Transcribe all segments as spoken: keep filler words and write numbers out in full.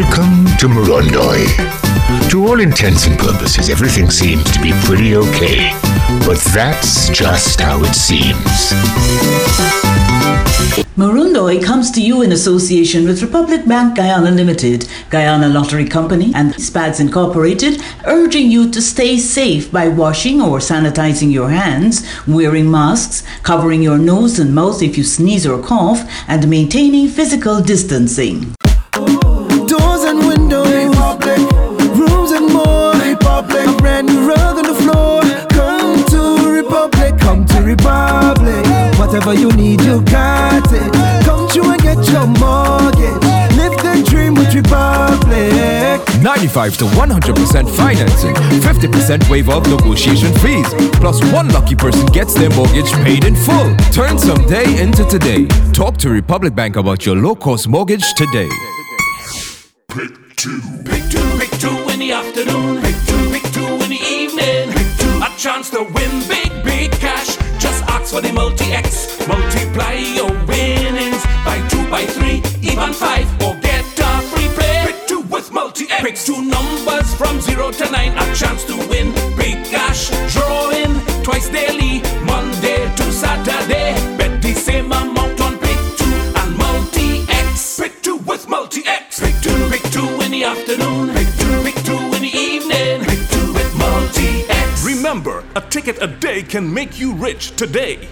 Welcome to Morondoi. To all intents and purposes, everything seems to be pretty okay. But that's just how it seems. Morondoi comes to you in association with Republic Bank Guyana Limited, Guyana Lottery Company, and SPADS Incorporated, urging you to stay safe by washing or sanitizing your hands, wearing masks, covering your nose and mouth if you sneeze or cough, and maintaining physical distancing. Doors and windows, Republic. Rooms and more, Republic. A brand new rug on the floor. Come to Republic, come to Republic. Whatever you need, you got it. Come through and get your mortgage. Live the dream with Republic. ninety-five to one hundred percent financing, fifty percent waiver of negotiation fees, plus one lucky person gets their mortgage paid in full. Turn some day into today. Talk to Republic Bank about your low-cost mortgage today. Pick two. Pick two. Pick two in the afternoon. Pick two. Pick two in the evening. Pick two. A chance to win big, big cash. Just ask for the multi-X. Multiply your winnings by two, by three, even five, or get a free play. Pick two with multi-X. Pick two numbers from zero to nine. A chance to win big cash. Drawing twice daily, Monday to Saturday. Bet the same amount on pick two and multi-X. Pick two with multi-X. Pick two. Pick two in the afternoon. Pick two. Pick two in the evening. Pick two with multi-X. Remember, a ticket a day can make you rich today.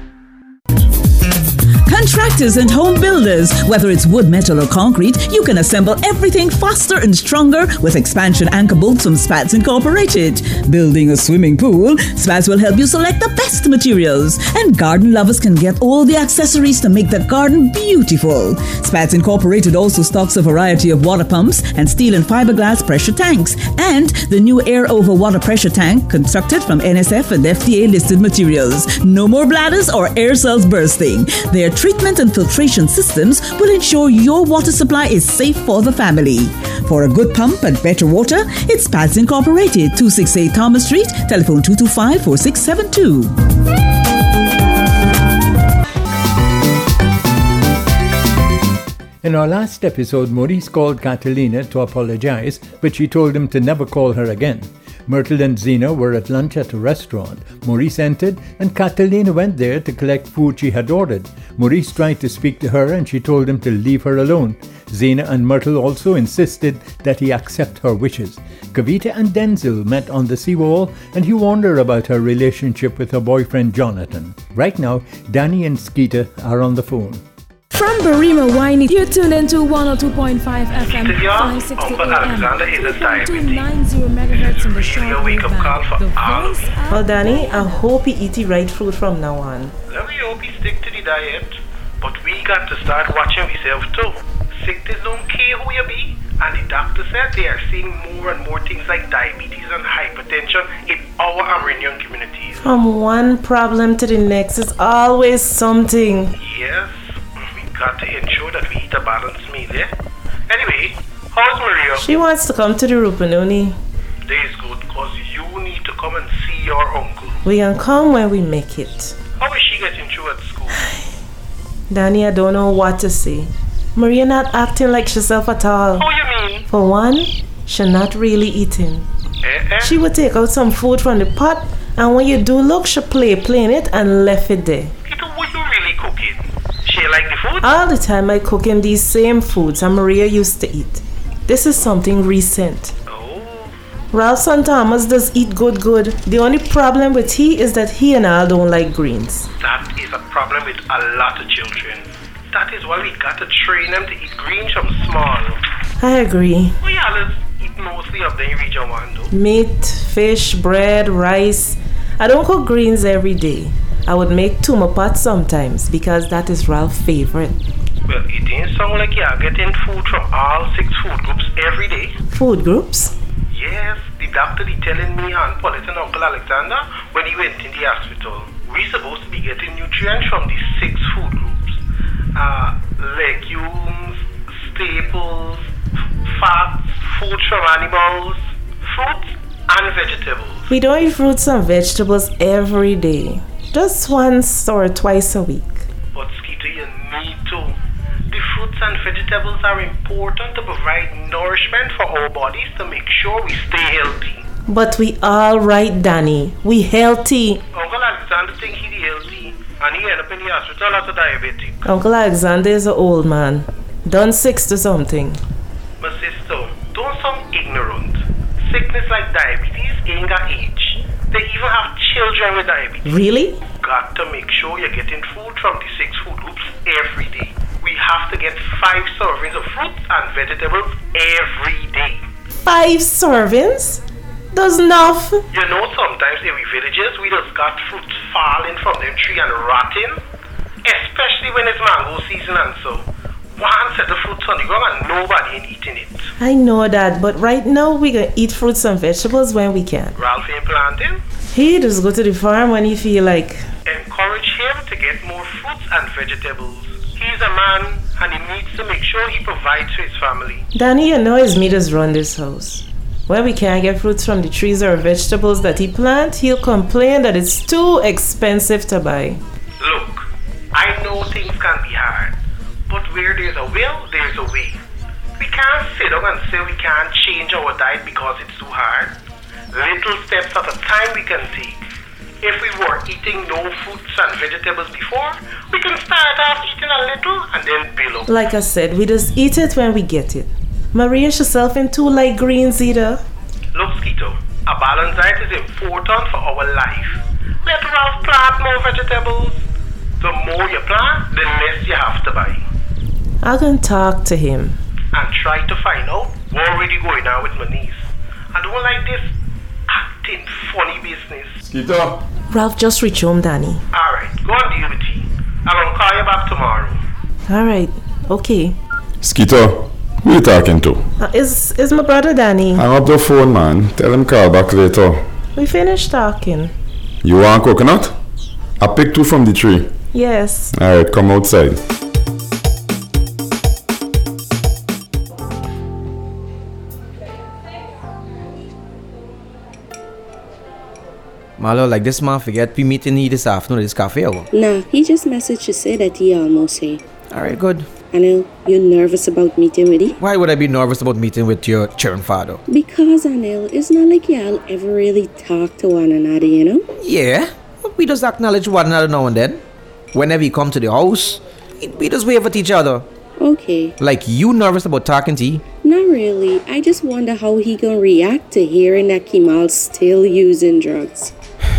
Contractors and home builders, whether it's wood, metal or concrete, you can assemble everything faster and stronger with expansion anchor bolts from SPADS Incorporated. Building a swimming pool, SPADS will help you select the best materials, and garden lovers can get all the accessories to make the garden beautiful. SPADS Incorporated also stocks a variety of water pumps and steel and fiberglass pressure tanks, and the new air over water pressure tank constructed from N S F and F D A listed materials. No more bladders or air cells bursting. Their treatment and filtration systems will ensure your water supply is safe for the family. For a good pump and better water, it's SPADS Incorporated, two sixty-eight Thomas Street, telephone two two five, four six seven two. In our last episode, Maurice called Catalina to apologize, but she told him to never call her again. Myrtle and Zena were at lunch at a restaurant. Maurice entered and Catalina went there to collect food she had ordered. Maurice tried to speak to her and she told him to leave her alone. Zena and Myrtle also insisted that he accept her wishes. Kavita and Denzel met on the seawall and he warned her about her relationship with her boyfriend Jonathan. Right now, Danny and Skeeter are on the phone. From Barima Wine, you're tuned into one oh two point five F M, five sixty A M, two ninety megahertz in the short wave band. Well, Danny, I hope he eat the right food from now on. Let me hope he stick to the diet, but we got to start watching ourselves too. Sickness don't care who you be, and the doctor said they are seeing more and more things like diabetes and hypertension in our Amerindian communities. From one problem to the next is always something. Yes. Got to ensure that we eat a balanced meal, yeah? Anyway, how's Maria? She wants to come to the Rupununi. That is good, because you need to come and see your uncle. We can come when we make it. How is she getting through at school? Danny, I don't know what to say. Maria not acting like herself at all. How you mean? For one, she not really eating. Eh-eh? She would take out some food from the pot, and when you do look, she play playing it and left it there. Peter, what you really cooking? She like the food? All the time I cook him these same foods and Maria used to eat. This is something recent. Oh. Ralph Son Thomas does eat good good. The only problem with he is that he and I don't like greens. That is a problem with a lot of children. That is why we got to train them to eat greens from small. I agree. We always eat mostly of the region one though. Meat, fish, bread, rice. I don't cook greens every day. I would make tuma pot sometimes because that is Ralph's favorite. Well, it didn't sound like you are getting food from all six food groups every day. Food groups? Yes, the doctor is telling me and Paulette and Uncle Alexander when he went in the hospital. We're supposed to be getting nutrients from the six food groups. Uh, legumes, staples, fats, food from animals, fruits and vegetables. We don't eat fruits and vegetables every day. Just once or twice a week. But Skeeter, you need to. The fruits and vegetables are important to provide nourishment for our bodies to make sure we stay healthy. But we all right, Danny. We healthy. Uncle Alexander think he's healthy and he end up in the hospital as a diabetic. Uncle Alexander is an old man. Done sixty something. My sister, don't sound ignorant. Sickness like diabetes ain't got age. They even have children with diabetes. Really? Got to make sure you're getting food from the six food groups every day. We have to get five servings of fruits and vegetables every day. Five servings? That's enough. You know, sometimes in we villages, we just got fruits falling from them tree and rotting. Especially when it's mango season and so. One set of fruits on the ground and nobody ain't eating it. I know that, but right now we gonna eat fruits and vegetables when we can. Ralph ain't planting? He just go to the farm when he feel like. Encourage him to get more fruits and vegetables. He's a man and he needs to make sure he provides for his family. Danny, you know his meters run this house. When we can't get fruits from the trees or vegetables that he plant, he'll complain that it's too expensive to buy. Look, I know things can be hard, but where there's a will, there's a way. We can't sit down and say we can't change our diet because it's too hard. Little steps at a time we can take. If we were eating no fruits and vegetables before, we can start off eating a little and then build up. Like I said, we just eat it when we get it. Maria yourself in two light greens either. Look, Skeeto, a balanced diet is important for our life. Let Ralph plant more vegetables. The more you plant, the less you have to buy. I can talk to him. And try to find out what's already going on with my niece. I don't like this acting funny business. Skeeto. Ralph just reach home, Danny. Alright, go on deal with it. I'm gonna call you back tomorrow. Alright, okay. Skeeto, who you talking to? Uh, is is my brother Danny. Hang up the phone, man. Tell him call back later. We finished talking. You want coconut? I picked two from the tree. Yes. Alright, come outside. Marlo, like this man forget we meeting here this afternoon at this cafe or what? Nah, he just messaged to say that he almost here. Alright, good. Anil, you nervous about meeting with he? Why would I be nervous about meeting with your children father? Because, Anil, it's not like y'all ever really talk to one another, you know? Yeah, we just acknowledge one another now and then. Whenever you come to the house, we just wave at each other. Okay. Like you nervous about talking to he? Not really. I just wonder how he gonna react to hearing that Kemal's still using drugs.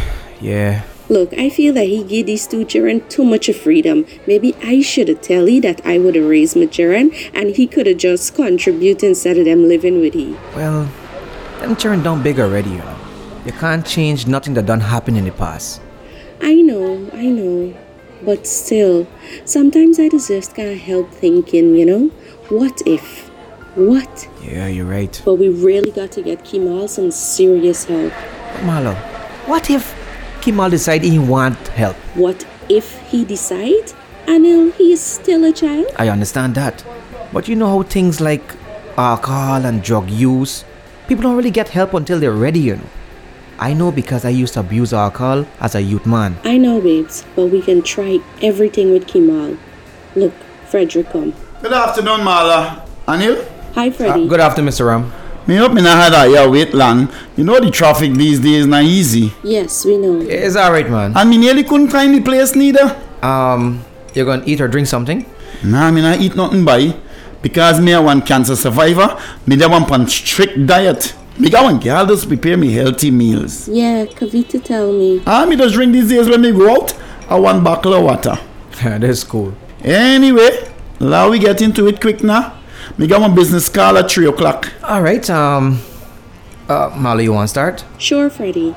Yeah. Look, I feel that he gave these two children too much of freedom. Maybe I should have tell he that I would have raised my children and he could have just contribute instead of them living with he. Well, them children done big already, you know. You can't change nothing that done happen in the past. I know, I know. But still, sometimes I just can't help thinking, you know, what if? What? Yeah, you're right. But we really got to get Kemal some serious help. Marlo, what if Kemal decide he want help? What if he decide? Anil, he is still a child? I understand that. But you know how things like alcohol and drug use, people don't really get help until they're ready, you know. I know because I used to abuse alcohol as a youth man. I know, babes, but we can try everything with Kemal. Look, Frederick come. Good afternoon, Marla. Anil? Hi, Freddy. Uh, good afternoon, Mister Ram. Me hope me not had that here wait long. You know the traffic these days not easy. Yes, we know. It's alright, man. And me nearly couldn't find the place neither. Um, you're gonna eat or drink something? Nah, me not eat nothing by. Because me a one cancer survivor, me da one pan strict diet. Me got one girl just prepare me healthy meals. Yeah, Kavita tell me. Ah, me just drink these days when me go out, I one bottle of water. That's cool. Anyway, now we get into it quick now. Me got one business call at three o'clock. Alright, um, uh, Molly, you want to start? Sure, Freddy.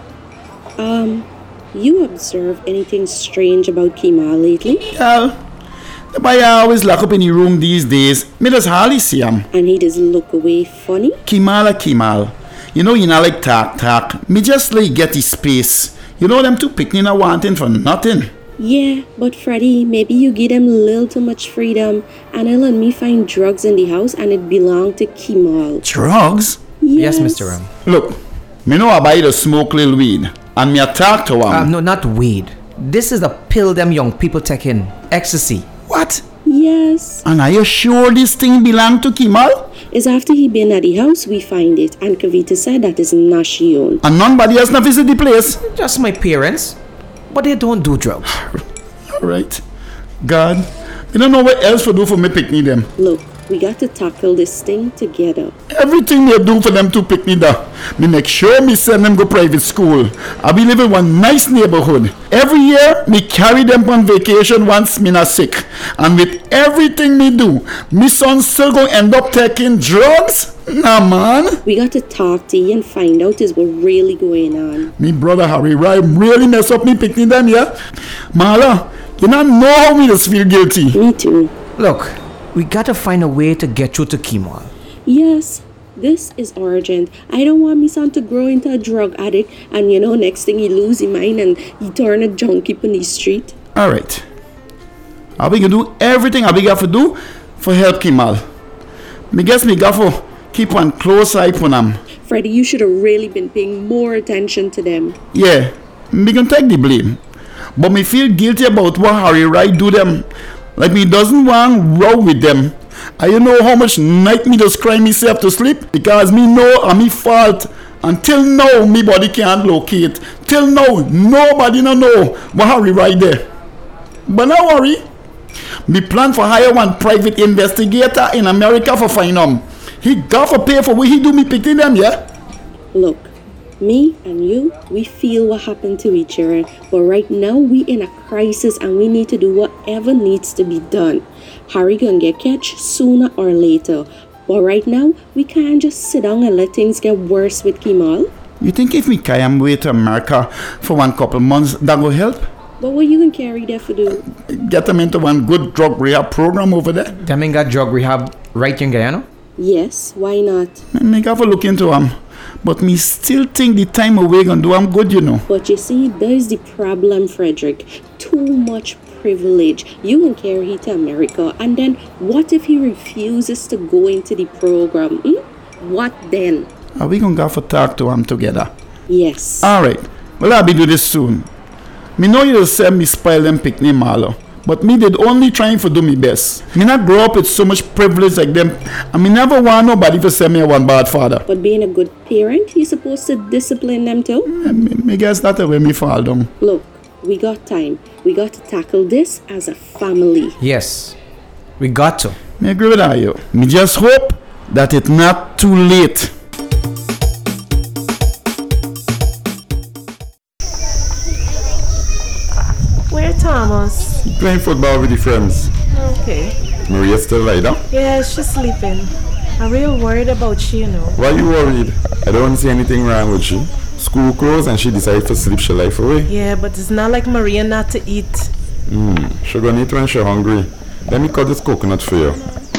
Um, you observe anything strange about Kemal lately? Yeah. The boy always lock up in the room these days. Me just hardly see him. And he does look away funny? Kemal a Kemal. You know, you not like talk talk. Me just like get his space. You know them two picnic are wanting for nothing. Yeah, but Freddy, maybe you give them a little too much freedom and I'll let me find drugs in the house and it belong to Kemal. Drugs? Yes, yes Mister Ram. Look, me know I buy the smoke little weed and me a talk to him. Uh, no, not weed. This is the pill them young people taking. Ecstasy. What? Yes. And are you sure this thing belonged to Kemal? It's after he been at the house we find it, and Kavita said that is not she own. And nobody else not visit the place? Just my parents. But they don't do drugs. Alright. God, I don't know what else to do for me picnic them. Look, we got to tackle this thing together. Everything they do for them to pick me da. Me make sure me send them go private school. I be live in one nice neighborhood. Every year, me carry them on vacation once me not sick. And with everything me do, me son still go end up taking drugs? Nah, man. We got to talk to you and find out is what really going on. Me brother Harry Rai really mess up me picnic them, yeah? Marla, you not know how me just feel guilty. Me too. Look, we gotta find a way to get through to Kemal. Yes, this is urgent. I don't want my son to grow into a drug addict and, you know, next thing he lose his mind and he turn a junkie on the street. Alright. I we gonna do everything I we got to do for help Kemal. Me guess me got to keep one close eye on him. Freddie, you should have really been paying more attention to them. Yeah, me gonna take the blame. But me feel guilty about what Harry Wright do them. Like me doesn't want row with them. And you know how much night me just cry myself to sleep? Because me know I'm me fault. Until now, me body can't locate. Till now, nobody no know what Harry Wright there. But no worry. Me plan for hire one private investigator in America for find him. He got for pay for what he do me picking them, yeah? Look, me and you, we feel what happened to each other, but right now we in a crisis and we need to do whatever needs to be done. Harry gonna get catch sooner or later, but right now we can't just sit down and let things get worse with Kemal. You think if me carry him away to America for one couple months, that will help? But what you gonna carry there for do? Get them into one good drug rehab program over there. Them ain't got drug rehab right in Guyana? Yes, why not? Me have a look into him. But me still think the time away gonna do him good, you know. But you see, there's the problem, Frederick. Too much privilege. You can carry him to America, and then what if he refuses to go into the program? Hmm? What then? Are we gonna go for talk to him together? Yes. Alright. Well, I'll be do this soon. Me know you say me spoil them picnic Marlo. But me did only trying to do me best. Me not grow up with so much privilege like them. And me never want nobody to say me one bad father. But being a good parent, you're supposed to discipline them too? Yeah, me, me guess that's the way me fall down. Look, we got time. We got to tackle this as a family. Yes, we got to. Me agree with that, yo. Me just hope that it's not too late. Where Thomas? Playing football with the friends. Okay. Maria still lie down? Yeah, she's sleeping. I'm real worried about she, you know. Why you worried? I don't see anything wrong with she. School closed and she decided to sleep she life away. Yeah, but it's not like Maria not to eat. Hmm, she gonna eat when she hungry. Let me cut this coconut for you.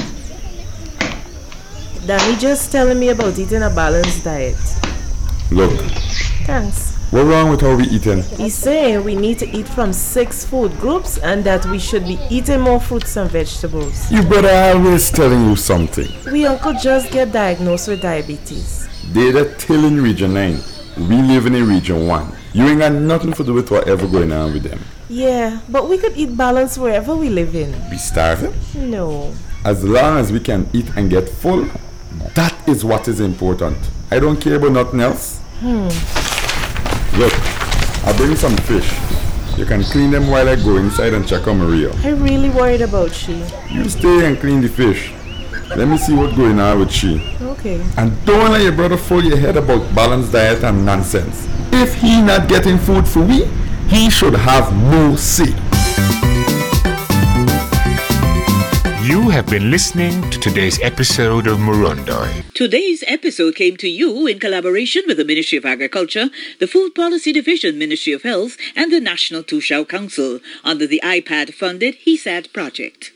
Danny just telling me about eating a balanced diet. Look. Thanks. What's wrong with how we eating? He's saying we need to eat from six food groups and that we should be eating more fruits and vegetables. Your brother always telling you something. We uncle just get diagnosed with diabetes. They the telling region nine. We live in a region one. You ain't got nothing to do with whatever going on with them. Yeah, but we could eat balanced wherever we live in. We starving? No. As long as we can eat and get full, that is what is important. I don't care about nothing else. Hmm. Look, I'll bring you some fish. You can clean them while I go inside and check on Maria. I'm really worried about she. You stay and clean the fish. Let me see what's going on with she. Okay. And don't let your brother fool your head about balanced diet and nonsense. If he not getting food for we, he should have no say. You have been listening to today's episode of Murundoi. Today's episode came to you in collaboration with the Ministry of Agriculture, the Food Policy Division, Ministry of Health, and the National Tushao Council under the I P A D-funded HESAT project.